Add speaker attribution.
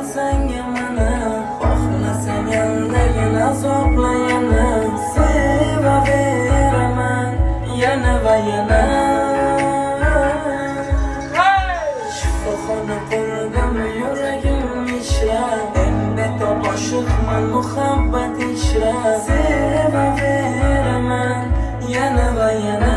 Speaker 1: senga meni, xohlasang yandagina azobla yana. Sevaveraman yana va yana. Shifoxona qo'lidami yuragim ishlab, endi to'g'oshiqman muhabbat ishlab. Sevaveraman yana va yana.